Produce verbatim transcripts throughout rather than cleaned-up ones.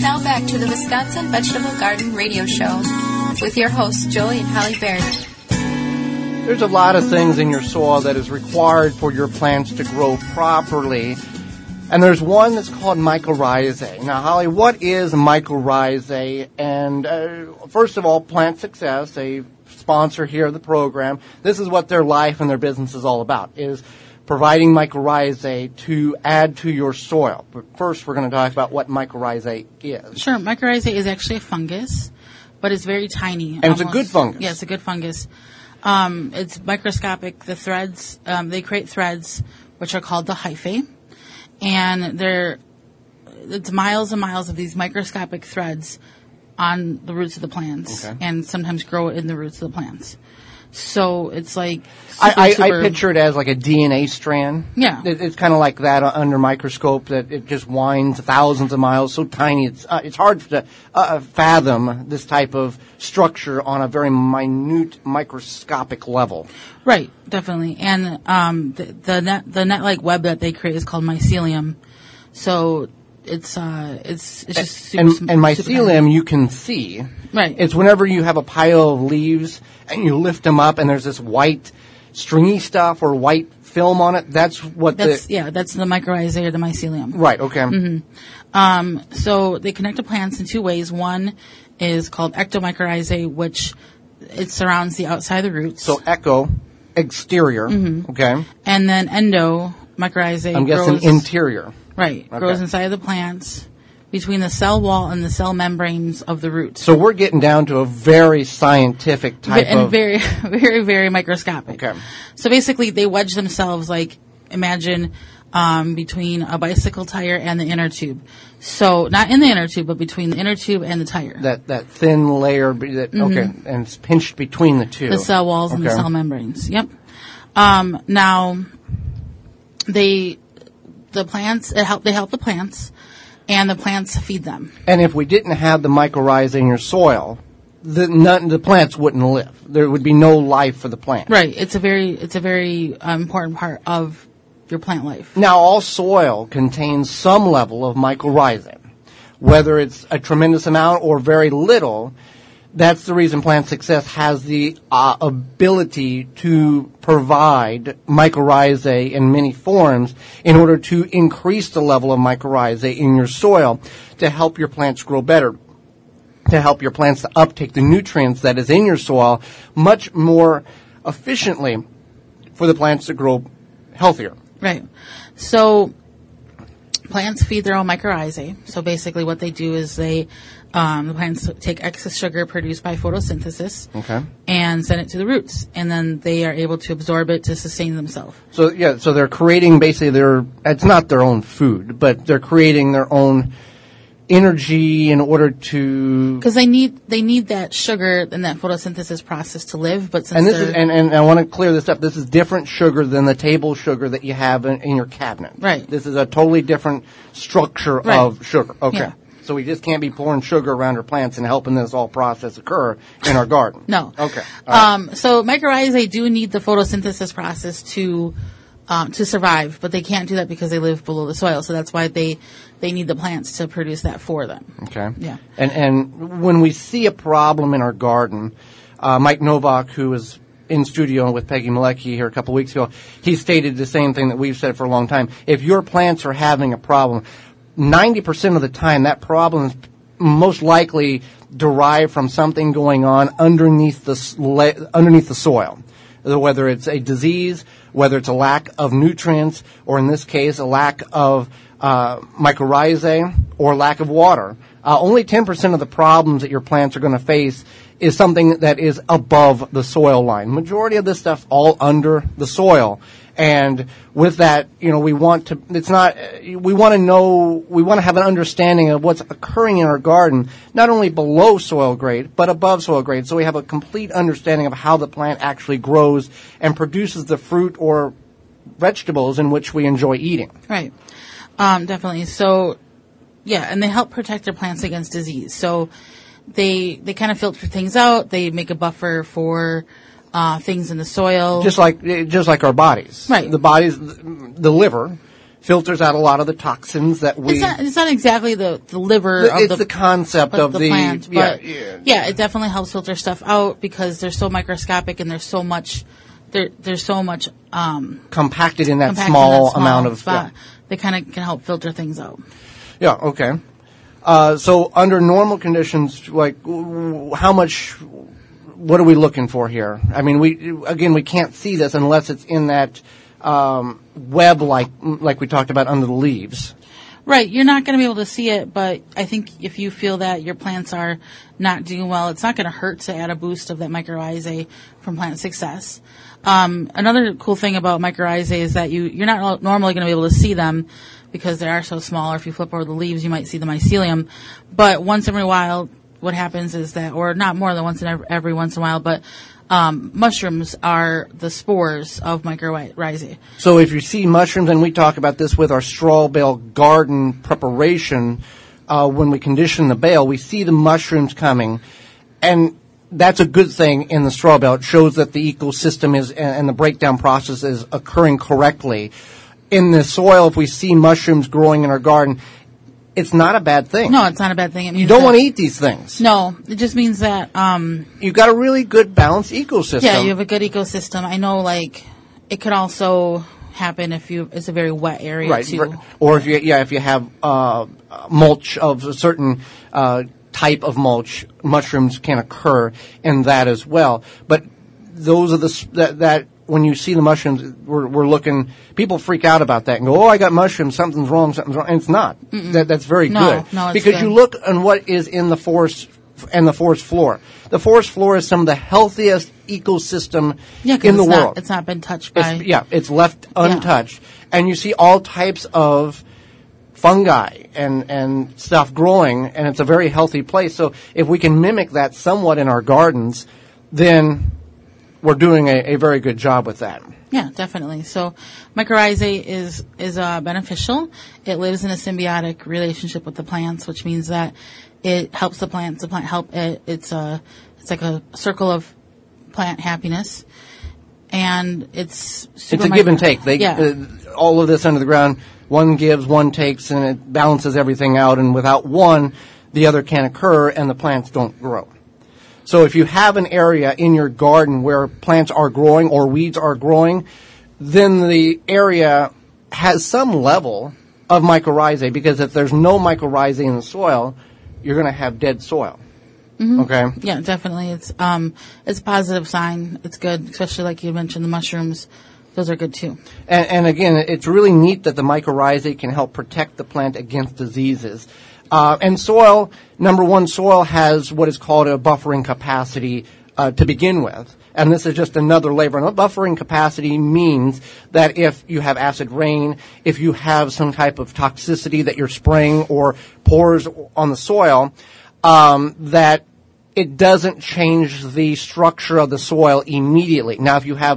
Now back to the Wisconsin Vegetable Garden Radio Show with your hosts, Joey and Holly Baird. There's a lot of things in your soil that is required for your plants to grow properly. And there's one that's called mycorrhizae. Now, Holly, what is mycorrhizae? And uh, first of all, Plant Success, a sponsor here of the program, this is what their life and their business is all about, is providing mycorrhizae to add to your soil. But first, we're going to talk about what mycorrhizae is. Sure. Mycorrhizae is actually a fungus, but it's very tiny. And almost. It's a good fungus. Yeah, it's a good fungus. Um, it's microscopic. The threads, um, they create threads, which are called the hyphae. And they're, it's miles and miles of these microscopic threads on the roots of the plants, okay. and sometimes grow in the roots of the plants. So it's like super, I, I, super, I picture it as like a D N A strand. Yeah, it, it's kind of like that under microscope, that it just winds thousands of miles, so tiny. It's uh, it's hard to uh, fathom this type of structure on a very minute microscopic level. Right, definitely. And um, the, the net the net-like web that they create is called mycelium. So it's uh, it's it's just super, and, and mycelium you can see. Right. It's whenever you have a pile of leaves and you lift them up and there's this white stringy stuff or white film on it. That's what that's, the... Yeah, that's the mycorrhizae or the mycelium. Right, okay. Mm-hmm. Um, so they connect to plants in two ways. One is called ectomycorrhizae, which it surrounds the outside of the roots. So echo, exterior, mm-hmm. okay. And then endomycorrhizae I'm guessing grows, interior. Right, okay. grows inside of the plants, between the cell wall and the cell membranes of the roots. So we're getting down to a very scientific type and of... And very, very, very microscopic. Okay. So basically, they wedge themselves, like, imagine, um, between a bicycle tire and the inner tube. So, not in the inner tube, but between the inner tube and the tire. That that thin layer, that mm-hmm. okay, and it's pinched between the two. The cell walls okay. and the cell membranes, yep. Um, now, they, the plants, it help, they help the plants, and the plants feed them. And if we didn't have the mycorrhizae in your soil, the none, the plants wouldn't live. There would be no life for the plant. Right. It's a very it's a very uh, important part of your plant life. Now, all soil contains some level of mycorrhizae, whether it's a tremendous amount or very little. That's the reason Plant Success has the uh, ability to provide mycorrhizae in many forms in order to increase the level of mycorrhizae in your soil to help your plants grow better, to help your plants to uptake the nutrients that is in your soil much more efficiently for the plants to grow healthier. Right. So plants feed their own mycorrhizae. So basically what they do is they Um, the plants take excess sugar produced by photosynthesis okay. and send it to the roots, and then they are able to absorb it to sustain themselves. So yeah, so they're creating basically their, it's not their own food, but they're creating their own energy in order to... Because they need they need that sugar and that photosynthesis process to live, but since and this they're... is and, and I want to clear this up. This is different sugar than the table sugar that you have in, in your cabinet. Right. This is a totally different structure right. of sugar. Okay. Yeah. So we just can't be pouring sugar around our plants and helping this all process occur in our garden. No. Okay. All right. Um, so mycorrhizae do need the photosynthesis process to um, to survive, but they can't do that because they live below the soil. So that's why they they need the plants to produce that for them. Okay. Yeah. And and when we see a problem in our garden, uh, Mike Novak, who was in studio with Peggy Malecki here a couple weeks ago, he stated the same thing that we've said for a long time. If your plants are having a problem, ninety percent of the time, that problem is most likely derived from something going on underneath the underneath the soil, whether it's a disease, whether it's a lack of nutrients, or in this case, a lack of uh, mycorrhizae or lack of water. Uh, only ten percent of the problems that your plants are going to face is something that is above the soil line. Majority of this stuff all under the soil. And with that, you know, we want to, it's not, we want to know, we want to have an understanding of what's occurring in our garden, not only below soil grade, but above soil grade. So we have a complete understanding of how the plant actually grows and produces the fruit or vegetables in which we enjoy eating. Right. Um, definitely. So, yeah, and they help protect their plants against disease. So they, they kind of filter things out. They make a buffer for Uh, things in the soil. Just like, just like our bodies. Right. The bodies, the liver filters out a lot of the toxins that we... It's not, it's not exactly the, the liver the, of it's the... the concept of, of the, the... plant, yeah, but yeah. yeah, it definitely helps filter stuff out because they're so microscopic and there's so much... There, there's so much... Um, compacted in that, compacted small, in that small amount of... spot. Yeah. They kind of can help filter things out. Yeah, okay. Uh, so under normal conditions, like, w- how much, what are we looking for here? I mean, we, again, we can't see this unless it's in that, um, web like, like we talked about under the leaves. Right, you're not going to be able to see it, but I think if you feel that your plants are not doing well, it's not going to hurt to add a boost of that mycorrhizae from Plant Success. Um, another cool thing about mycorrhizae is that you, you're not normally going to be able to see them because they are so small, or if you flip over the leaves, you might see the mycelium. But once every while, what happens is that, or not more than once in every, every once in a while, but um, mushrooms are the spores of mycorrhizae. So if you see mushrooms, and we talk about this with our straw bale garden preparation, uh, when we condition the bale, we see the mushrooms coming, and that's a good thing in the straw bale. It shows that the ecosystem is, and the breakdown process is occurring correctly. In the soil, if we see mushrooms growing in our garden, it's not a bad thing. No, it's not a bad thing. It means you don't that, want to eat these things. No, it just means that um, you've got a really good balanced ecosystem. Yeah, you have a good ecosystem. I know, like, it could also happen if you it's a very wet area right. too. Or if you yeah, if you have uh, mulch of a certain uh, type of mulch, mushrooms can occur in that as well. But those are the that, that when you see the mushrooms, we're, we're looking. People freak out about that and go, "Oh, I got mushrooms. Something's wrong. Something's wrong." And it's not. That, that's very no, good. No, it's because good. you look on what is in the forest and the forest floor. The forest floor is some of the healthiest ecosystem yeah, in the it's world. Not, it's not been touched by. It's, yeah, it's left untouched, yeah. And you see all types of fungi and, and stuff growing, and it's a very healthy place. So if we can mimic that somewhat in our gardens, then we're doing a, a very good job with that. Yeah, definitely. So mycorrhizae is is uh, beneficial. It lives in a symbiotic relationship with the plants, which means that it helps the plants. The plant help it. It's a it's like a circle of plant happiness, and it's super it's a micro- give and take. They yeah. uh, all of this under the ground. One gives, one takes, and it balances everything out. And without one, the other can't occur, and the plants don't grow. So if you have an area in your garden where plants are growing or weeds are growing, then the area has some level of mycorrhizae, because if there's no mycorrhizae in the soil, you're going to have dead soil. Mm-hmm. Okay? Yeah, definitely. It's um, it's a positive sign. It's good, especially like you mentioned, the mushrooms. Those are good too. And, and again, it's really neat that the mycorrhizae can help protect the plant against diseases. Uh, and soil, number one, soil has what is called a buffering capacity uh, to begin with. And this is just another layer. And buffering capacity means that if you have acid rain, if you have some type of toxicity that you're spraying or pours on the soil, um, that it doesn't change the structure of the soil immediately. Now, if you have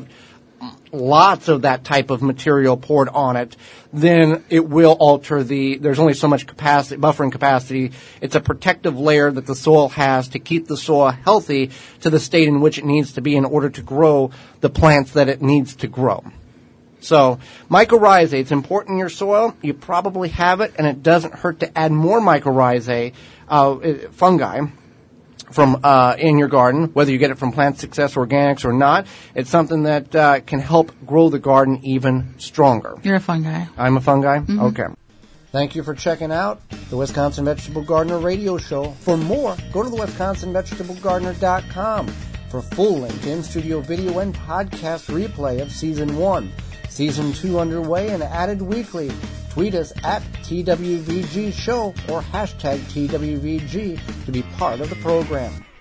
lots of that type of material poured on it, then it will alter the, there's only so much capacity, buffering capacity. It's a protective layer that the soil has to keep the soil healthy to the state in which it needs to be in order to grow the plants that it needs to grow. So, mycorrhizae, it's important in your soil. You probably have it, and it doesn't hurt to add more mycorrhizae, uh, fungi, from uh, in your garden, whether you get it from Plant Success Organics or not. It's something that uh, can help grow the garden even stronger. You're a fungi. I'm a fungi? Mm-hmm. Okay. Thank you for checking out the Wisconsin Vegetable Gardener radio show. For more, go to the wisconsin vegetable gardener dot com for full-length in-studio video and podcast replay of Season one. Season two underway and added weekly. Tweet us at T W V G Show or hashtag T W V G to be part of the program.